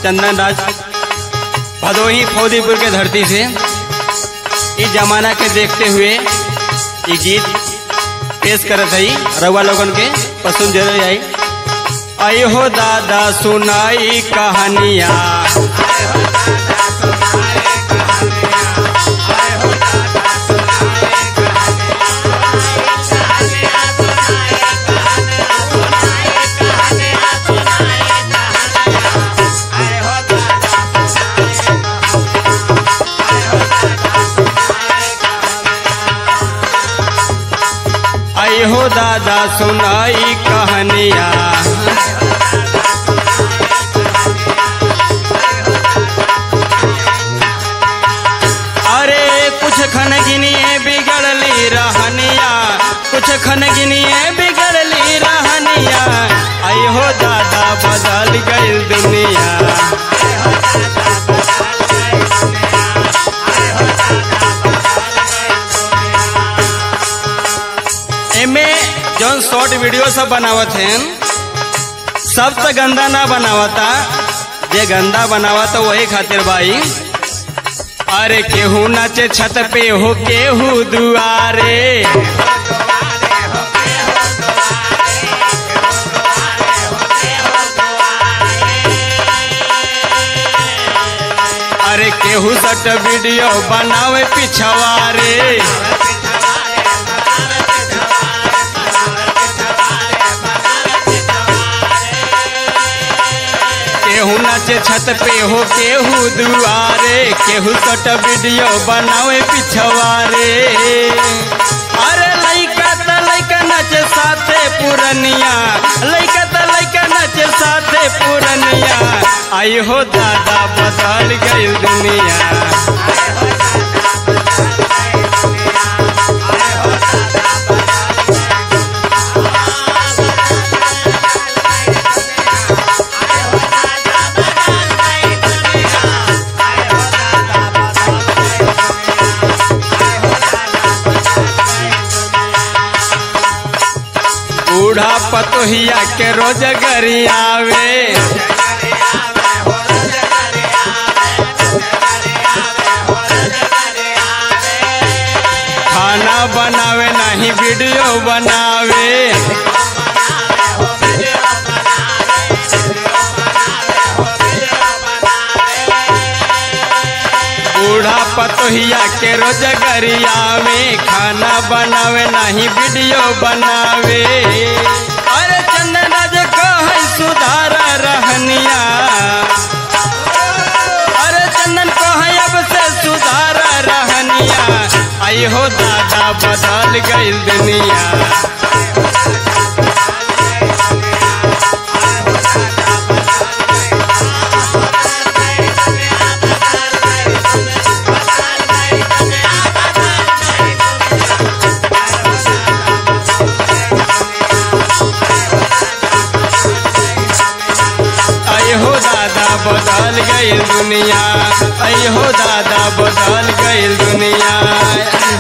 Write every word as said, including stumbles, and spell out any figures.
चंदन राज भदोही फौदीपुर के धरती से इस जमाना के देखते हुए ये गीत पेश करत हई रउआ लोगन के पसंद जरूर आई। आई हो दादा सुनाई कहानिया, आई हो दादा सुनाई कहानिया, अरे कुछ खन गिनिए बिगड़ली रहनिया, कुछ खन गिनिए बिगड़ली रहनिया। आई हो दादा बदल गई दुनिया, एमे जौन शॉर्ट वीडियो सब बनावत हैं सब तो गंदा ना बनावता, जे गंदा बनावता वही खातिर भाई। अरे केहू नाचे छत पे हो केहू दुआरे, अरे केहू सट वीडियो बनावे पिछवारे, केहू नाचे छत पे हो केहू दुआरे, केहू सट वीडियो बनावे पिछवारे। अरे लइका त लइका नाचे साथे पुरनिया, लइका त लइका नाचे साथे पुरनिया। आई हो दादा बदल गई दुनिया, बूढ़ा पतोहिया के रोज गरी आवे, खाना बनावे नहीं वीडियो बनावे, बूढ़ा पतोहिया के रोज गरिया में खाना बनावे नहीं वीडियो बनावे। अरे चंदन राज कहे सुधारा रहनिया, अरे चंदन कहे अब से सुधारा रहनिया। आई हो दादा बदल गई दुनिया, बदल गई दुनिया। आई हो दादा बदल गई दुनिया।